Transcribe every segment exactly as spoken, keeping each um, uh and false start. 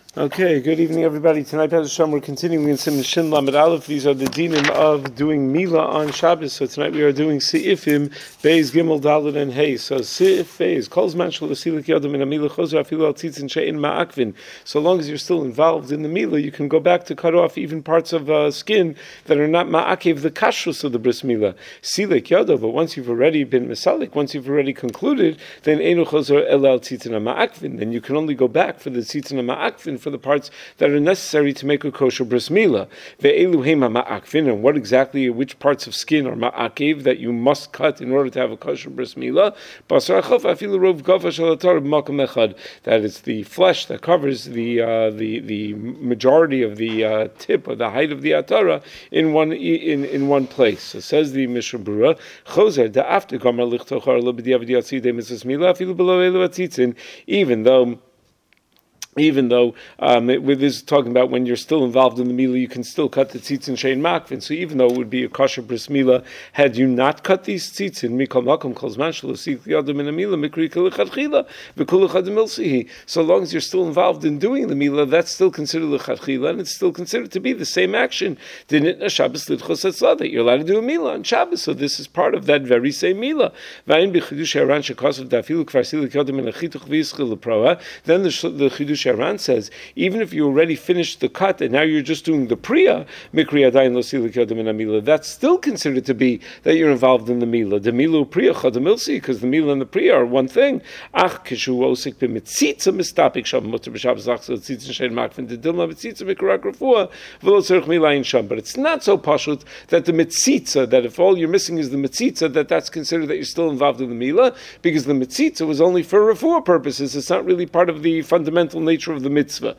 Okay, good evening, everybody. Tonight, Bez Hashem, we're continuing in Siman Shin Lamed Aleph. These are the dinim of doing Mila on Shabbos. So tonight we are doing Seifim, Beis, Gimel, Dalet, and Hey. So Seif, Beis, Kolz Manshal, Asilik Yodam, and Amila Chozer, Afilu Al Tzitzin, She'in Ma'akvin. So long as you're still involved in the Mila, you can go back to cut off even parts of uh, skin that are not Ma'akev, the Kashrus of the Bris Mila. Silik Yodav, but once you've already been Mesalik, once you've already concluded, then Einu Chozer El Al Tzitzin Ma'akvin. Then you can only go back for the Tzitzin Ma'akvin for the parts that are necessary to make a kosher bris milah. Ve'elu hema ma'akvin, and what exactly, which parts of skin are ma'akev that you must cut in order to have a kosher bris milah? Basar achaf afilu rov gafa shel atar b'makom echad. That is the flesh that covers the uh, the the majority of the uh, tip or the height of the atara in one in in one place. So says the Mishnah Berurah, chozer da'after gamar lichtochar lo b'diavad yatzidei mitzvos milah afilu below elu atzitzin, even though Even though um, it, with this talking about when you're still involved in the milah, you can still cut the tzitzin shein makvin. So even though it would be a kosher bris milah, had you not cut these tzitzin, mikol makom kol zman shelo sik yadam in a milah mikri k'lechatchila v'kol echad milsihi. So long as you're still involved in doing the milah, that's still considered lechatchila, and it's still considered to be the same action. Didn't a Shabbos lidchos etzla that you're allowed to do a milah on Shabbos? So this is part of that very same milah. V'ayin b'chidush haran shekasav dafilu kvar silik yadam in a chituch v'yischil leproa. Then the the chidush Sharan says, even if you already finished the cut and now you're just doing the priya, mikri adayin lo silik yodam in a milah, that's still considered to be that you're involved in the milah. The milah priya chadam milsi, because the milah and the priya are one thing. Ach kishu osik b'mitzitza mistapik sham mutter b'shabbos achzal tzitzin shein makvin the dilma mitzitza mikrak refuah v'lo tzarich milah in sham. But it's not so pashut that the mitzitza, that if all you're missing is the mitzitza, that that's considered that you're still involved in the milah, because the mitzitza was only for refuah purposes. It's not really part of the fundamental nature of the mitzvah.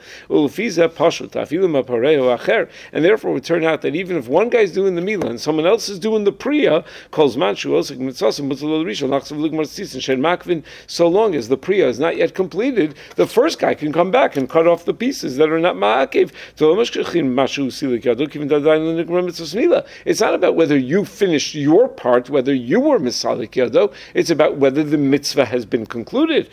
And therefore it would turn out that even if one guy's doing the milah and someone else is doing the priya, so long as the priya is not yet completed, the first guy can come back and cut off the pieces that are not ma'akev. It's not about whether you finished your part, whether you were misalik yado, it's about whether the mitzvah has been concluded.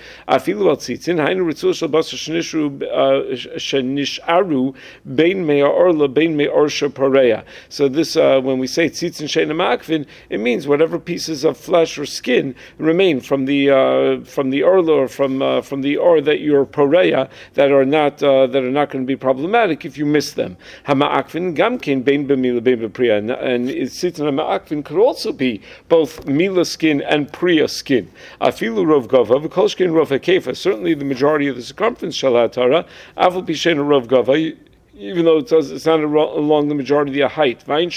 Shenish'aru bein me'orla bein me'orsha pareya. So this, uh, when we say tzitzin shein ma'akvin, it means whatever pieces of flesh or skin remain from the uh, from the orla or from uh, from the or that you're pareya that are not uh, that are not going to be problematic if you miss them. Hama'akvin gamkin bein b'mila bein b'priya, and tzitzin ma'akvin could also be both mila skin and priya skin. Afilu rov gava v'kol shkein rov hakefa. Certainly, the majority of the circumference shalatara, avol pishen rov gava, even though it does, it's not along the majority of the height. And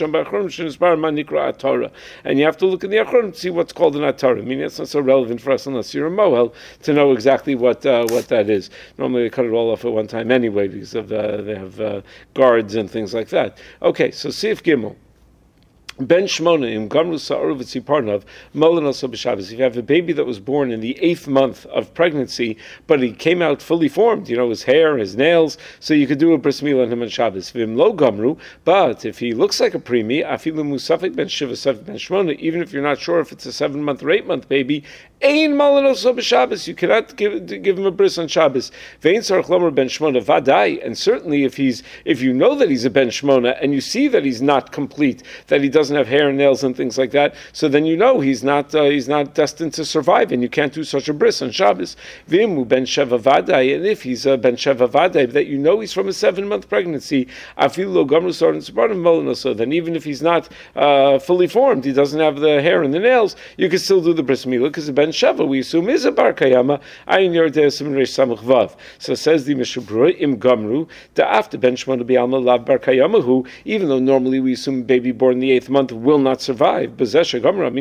you have to look in the Achronim to see what's called an atara. I mean, it's not so relevant for us unless you're a mohel to know exactly what uh, what that is. Normally, they cut it all off at one time anyway because of uh, they have uh, guards and things like that. Okay, so Seif Gimel. Ben Shmona im Gamru Sa'or v'Tziparnav Molen also b'Shabbos. If you have a baby that was born in the eighth month of pregnancy, but he came out fully formed, you know, his hair, his nails, so you could do a bris milah on him on Shabbos. V'im lo Gamru, but if he looks like a preemie, afilu musafik ben Shiva safik ben Shmona, even if you're not sure if it's a seven month or eight month baby, ein Molen also b'Shabbos. You cannot give give him a bris on Shabbos. Ve'in sarach lomer ben Shmona vadai, and certainly if he's if you know that he's a ben Shmona and you see that he's not complete, that he doesn't have hair and nails and things like that, so then you know he's not uh, he's not destined to survive, and you can't do such a bris on Shabbos. V'imu ben sheva vadai, and if he's a ben sheva vadai, that you know he's from a seven month pregnancy, afilu lo gamru sar and separtim molin. So then even if he's not uh, fully formed, he doesn't have the hair and the nails, you can still do the bris milah because the ben sheva we assume is a bar kayama. Ayin yordei simin reish samach vav. So says the Mishnah Berurah im gamru da after ben shmona bi'alma lav bar kayama who, even though normally we assume baby born in the eighth month will not survive. But if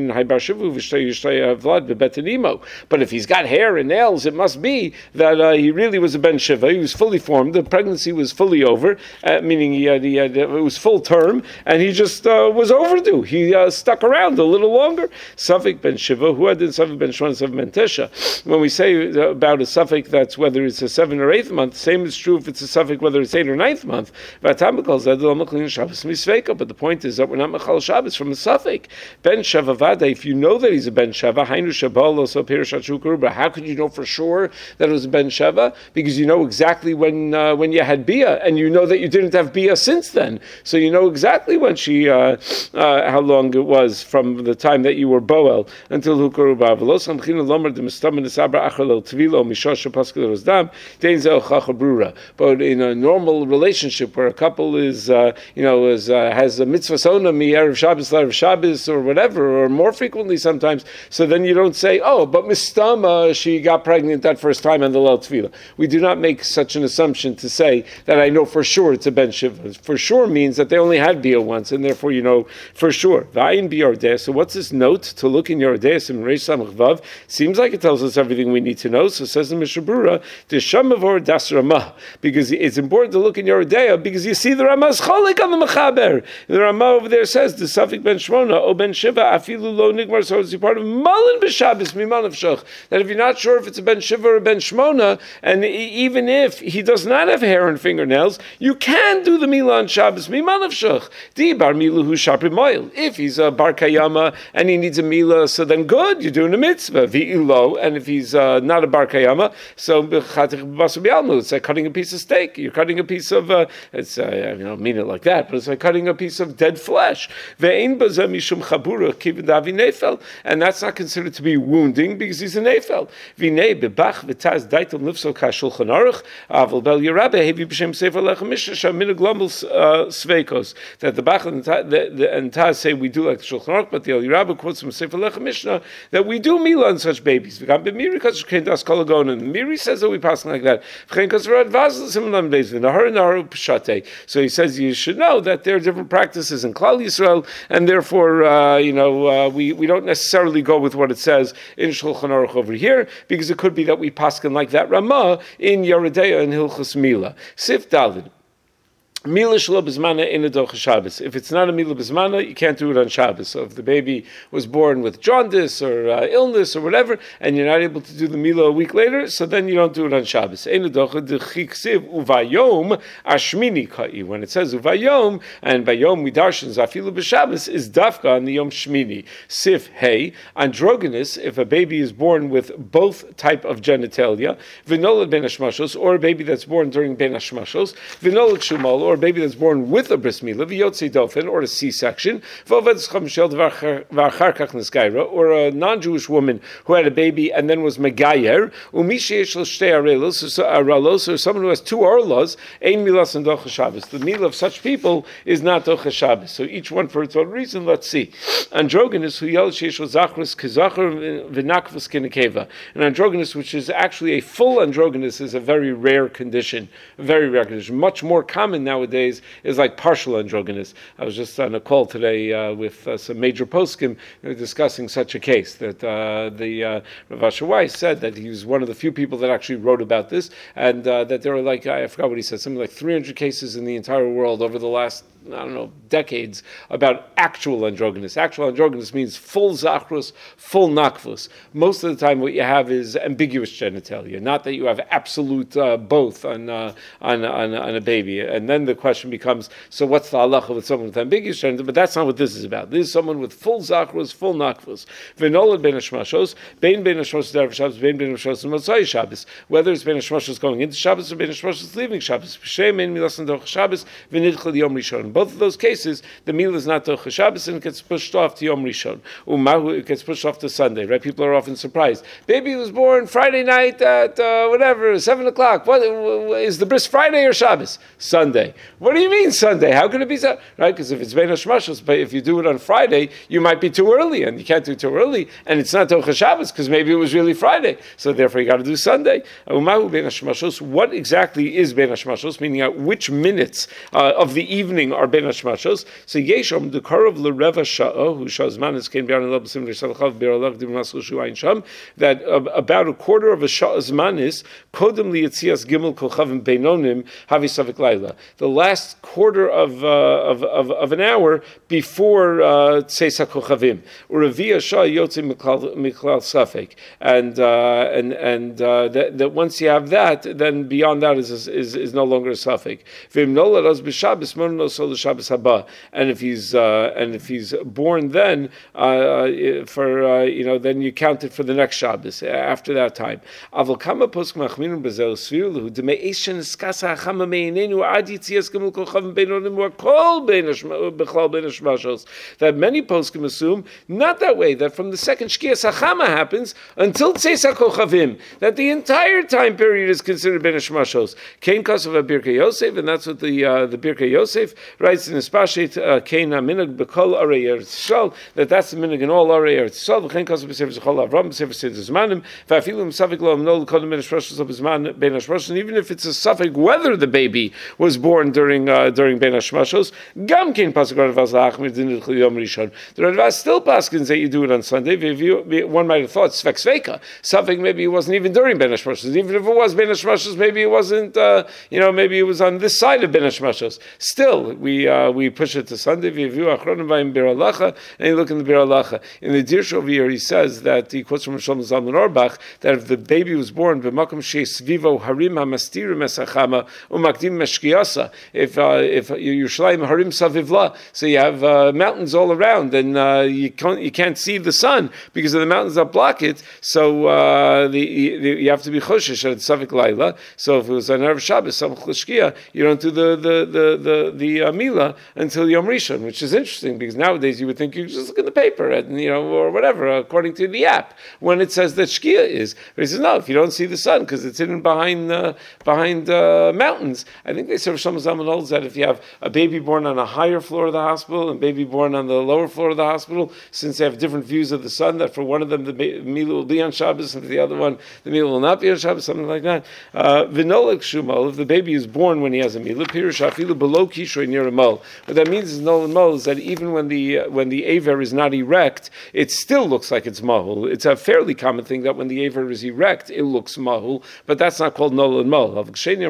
he's got hair and nails, it must be that uh, he really was a ben shiva. He was fully formed. The pregnancy was fully over, uh, meaning he had, he had, it was full term, and he just uh, was overdue. He uh, stuck around a little longer. Safik ben shiva, who had in Safik ben Shmona Seven Ben Tisha. When we say about a suffix that's whether it's a seven or eighth month, same is true if it's a suffix whether it's eight or ninth month. But the point is that we're not Mechal Shabbos from a suffix. Ben Sheva Vada, if you know that he's a Ben Sheva, Hainu Shabal also Pirashat Shukruba. How could you know for sure that it was a Ben Sheva? Because you know exactly when uh, when you had Bia, and you know that you didn't have Bia since then. So you know exactly when she, uh, uh, how long it was from the time that you were Boel until Hukuruba. But in a normal relationship where a couple is, uh, you know, is, uh, has a mitzvah sona mi erev Shabbos l'erev Shabbos or whatever, or more frequently sometimes, so then you don't say, oh, but mistama, she got pregnant that first time on the Leil Tefillah. We do not make such an assumption to say that I know for sure it's a Ben Shiva. For sure means that they only had Bia once, and therefore you know for sure. V'ayin b'yordeh. So what's this note to look in Yordeh? In Reish Samach Vav seems like it tells us everything we need to know. So it says in Mishnah Berurah, D'shamavor das Ramah, because it's important to look in Yordeh because you see the Ramah's cholik on the Mechaber. The Ramah over there says the Safik Ben Shmona o Ben Shiva afilu lo nigmar. So it's part of Malin b'Shabbos miman of Shach. That if you're not sure if it's a Ben Shiva or a Ben Shmona, and even if he does not have hair and fingernails, you can do the Milah on Shabbos miman of Shach. Di bar milahu shapri moil. If he's a bar kayama and he needs a Milah, so then good, you're doing a mitzvah. V'ilo, and if he's uh, not a bar kayama, so it's like cutting a piece of steak. You're cutting a piece of, uh, it's uh, I mean, I don't mean it like that, but it's like cutting a piece of dead flesh. And that's not considered to be wounding because he's an nefel. That the Bach and Taz say we do like the Shulchan Aruch, but the El Yerabba quotes from Sefer Lechem Mishnah that we do Milah on such babies. The Miri says that we pass like that. So he says you should know that there are different practices in Klal Yisrael, and therefore, uh, you know, uh, we, we don't necessarily go with what it says in Shulchan Aruch over here, because it could be that we paskin like that Ramah in Yeridea and Hilchos Milah. Sif Dalid. Mila shlo b'zmana in a docha Shabbos. If it's not a mila b'zmana, you can't do it on Shabbos. So if the baby was born with jaundice or uh, illness or whatever, and you're not able to do the mila a week later, so then you don't do it on Shabbos. In a docha dechiksiv uvayom ashmini kai. When it says uvayom and bayom we darshan zafilu b'Shabbos is dafka on the yom shmini. Sif hey androgynous. If a baby is born with both type of genitalia, v'nolad ben hashmashos, or a baby that's born during ben hashmashos, v'nolad shumal, or a baby that's born with a bris milah, v'yotzi dofen, or a C-section, or a non-Jewish woman who had a baby and then was megayer, or someone who has two arlas, ein milas and docha Shabbos. The milah of such people is not docha Shabbos. So each one for its own reason. Let's see. Androgynous, who yells sheishol zachrus kezachar v'nakvus kinekeva. An androgynous, which is actually a full androgynous, is a very rare condition. A very rare condition. Much more common now nowadays is like partial androgynous. I was just on a call today uh, with uh, some major poskim discussing such a case that uh, the uh, Rav Asher Weiss said that he was one of the few people that actually wrote about this, and uh, that there were like, I forgot what he said, something like three hundred cases in the entire world over the last, I don't know, decades about actual androgynous. Actual androgynous means full zachrus, full nakvus. Most of the time what you have is ambiguous genitalia, not that you have absolute uh, both on, uh, on, on, on a baby. And then the question becomes, so what's the halacha with someone with ambiguous genitalia? But that's not what this is about. This is someone with full zachrus, full nakvus. V'nolad ben hashmashos, bein ben hashmashos d'erev Shabbos, bein ben hashmashos motzai Shabbos. Whether it's ben hashmashos going into Shabbos or ben hashmashos leaving Shabbos. B'shem ein milas and Shabbos, v'nidchel yom rishon. In both of those cases, the meal is not Toch Shabbos and it gets pushed off to Yom Rishon. Umahu, it gets pushed off to Sunday, right? People are often surprised. Baby was born Friday night at uh, whatever, seven o'clock. What is the bris, Friday or Shabbos? Sunday. What do you mean Sunday? How can it be Sunday? Right? Because if it's Ben Hashmashos, but if you do it on Friday, you might be too early, and you can't do it too early, and it's not Toch Shabbos because maybe it was really Friday. So therefore, you got to do Sunday. Umahu Ben Hashmashos. What exactly is Ben Hashmashos? Meaning, at which minutes uh, of the evening are Ben Hashmashos? So Yeshom the Karav Lereva Sha'o, who Shazmanis came down in Labsim Salchav Biralav Dimasul Shuain Sham, that uh, about a quarter of a Shazmanis Kodem Lietzias Gimel Kochavim Beinonim Havi Savik Laila. The last quarter of, uh, of, of of an hour before Tzeis HaKochavim. Uravia Shah Yotze Miklal Safek, and uh, and and uh, that, that once you have that, then beyond that is is, is no longer a Safek. And if he's uh, and if he's born then uh, for uh, you know then you count it for the next Shabbos after that time. That many poskim assume not that way, that from the second Shkias HaChama happens until Tzeis HaKochavim, that the entire time period is considered Ben Hashmashos. Kain Kasav Birkei Yosef, and that's what the uh, the Birkei Yosef writes in his Pashit, Kain HaMinag B'Kol Arei Eretz Yisrael, that that's the minhag in all Arei Eretz Yisrael. V'chein Kasav B'Sefer Zechol Avram B'Sefer Seder Zmanim V'afilu M'Safek Lo Amnol Kodem Ben Hashmashos of Zman Ben Hashmashos, and even if it's a suffix whether the baby was born during uh, during Ben Hashmashos, Gam Kain Pasuk Radvaz La'achmir Din Yom Rishon. The Radvaz still paskins that you do it on Sunday. One might have thought Svek Sveika. Something maybe it wasn't even during Ben Hashmashos. Even if it was Ben Hashmashos, maybe it wasn't. Uh, you know, maybe it was on this side of Ben Hashmashos. Still, we uh, we push it to Sunday. V'yivu achronim v'ayim bir halacha, and you look in the bir halacha. In the Dirshu over here, he says that he quotes from Shlomo Zalman Auerbach that if the baby was born b'makom she'svivo harim hamastirim esachama umakdim meshkiasa, if uh, if Yerushalayim harim savivla, so you have uh, mountains all around, and uh, you can't you can't see the sun because of the mountains that block it. So uh, the, you, you have to be choshesh at Savik Laila. So if it was on Erev Shabbos, Samach L'Shkia, you don't do the the the the, the uh, Mila until Yom Rishon, which is interesting because nowadays you would think you just look in the paper and you know or whatever according to the app when it says that Shkia is. But he says no, if you don't see the sun because it's hidden behind uh, behind uh, mountains. I think they say Shlomo Zalman holds that if you have a baby born on a higher floor of the hospital and a baby born on the lower floor of the hospital, since they have different views of the sun, that for one of them the Mila will be on Shabbos and for the other one the Mila will not be on Shabbos, something like that. V'nolek shumol, if the baby is born when he has a Mila, pirush afilu below kishrei near a mol. What that means is nol and mol is that even when the uh, when the aver is not erect, it still looks like it's mahul. It's a fairly common thing that when the aver is erect, it looks mahul, but that's not called nol and mol.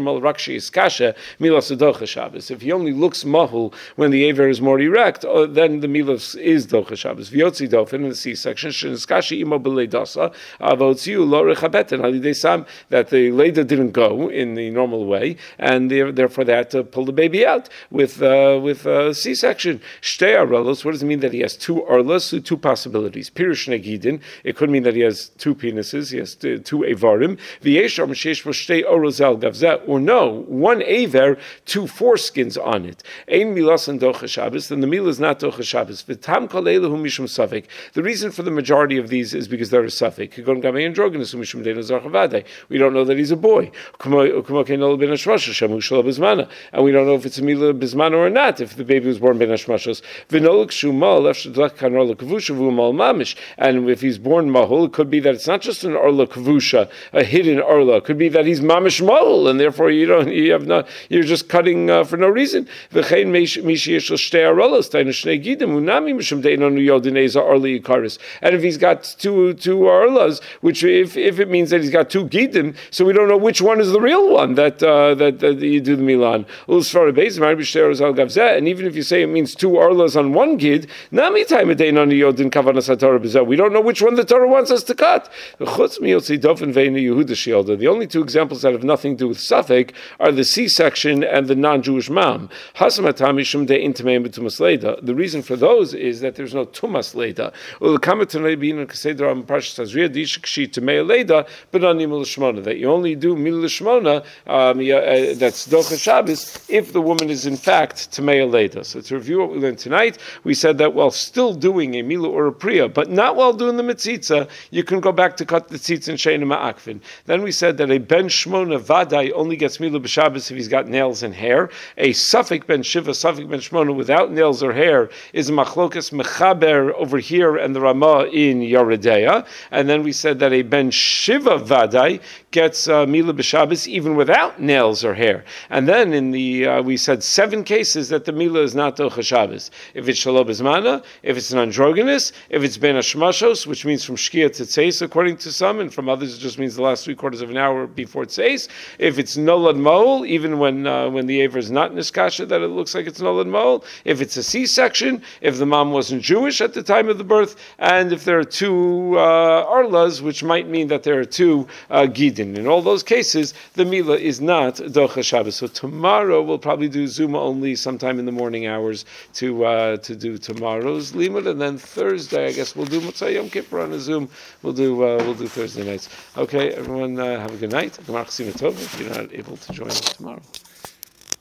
If he only looks mahul when the aver is more erect, uh, then the Mila is docha Shabbos. V'yotzi dofen in the C-section, sheniskashi imo b'leidasa, avotziu lo rechabeten alidei sam, that the leda didn't go in the normal way, and therefore they had to pull the baby out with uh, with uh, C-section. Shtei arlos. What does it mean that he has two arlos? Two possibilities. Pirush negidin. It could mean that he has two penises. He has two, two avarim. V'yeshar m'sheish vo shtei oros al gavzeh. Or no, one aver, two foreskins on it. Ein milas and docha Shabbos. Then the meal is not docha Shabbos. V'tam kol eilu hu mishum safek. The reason for the majority of these is because they're a safek. Kigon gamei androgynous hu mishum deinu zarchavadei. We don't know that he's a boy. And we don't know if it's a Mila Bismana or not, if the baby was born Ben Hashmashos. And if he's born Mahul, it could be that it's not just an Arla Kavusha, a hidden Arla. It could be that he's Mamish Mahul, and therefore you don't you have not you're just cutting uh, for no reason. And if he's got two two Arlas, which if, if it means that he's got two Gidim, so we don't know which one is the real one that uh, that, that you do the Milan. And even if you say it means two arlas on one gid, we don't know which one the Torah wants us to cut. The only two examples that have nothing to do with Safek are the C-section and the non-Jewish mom. The reason for those is that there's no tumas leda. That you only do mil lishmona, um, yeah, uh, that's docha Shabbos, if the woman is in fact tamei leda. So to review what we learned tonight, we said that while still doing a mila or a priya, but not while doing the mitzitza, you can go back to cut the tzitz and sheina ma'akvin. Then we said that a ben shmona vadai only gets mila b'Shabbos if he's got nails and hair. A suffik ben shiva, suffik ben shmona without nails or hair is a machlokas mechaber over here and the Ramah in Yoredeya. And then we said that a ben shiva vadai gets uh, Mila b'Shabbos even without nails or hair. And then in the, uh, we said seven cases that the Mila is not Docha Shabbos. If it's Shalob Izmana, if it's an androgynous, if it's Ben Hashmashos, which means from Shkia to Tzeis, according to some, and from others it just means the last three quarters of an hour before Tzeis. If it's Nolad Moel, even when uh, when the the Aver is not Niskasha, that it looks like it's Nolan Moel. If it's a C-section, if the mom wasn't Jewish at the time of the birth, and if there are two uh, Arlas, which might mean that there are two uh, Gidin. In all those cases, the Mila is not Docha Shabbos. So tomorrow we'll probably do Zuma only sometime in the morning hours to uh, to do tomorrow's Limud, and then Thursday, I guess we'll do Motzai Yom Kippur on a Zoom. We'll do uh, we'll do Thursday nights. Okay, everyone, uh, have a good night. If you're not able to join us tomorrow.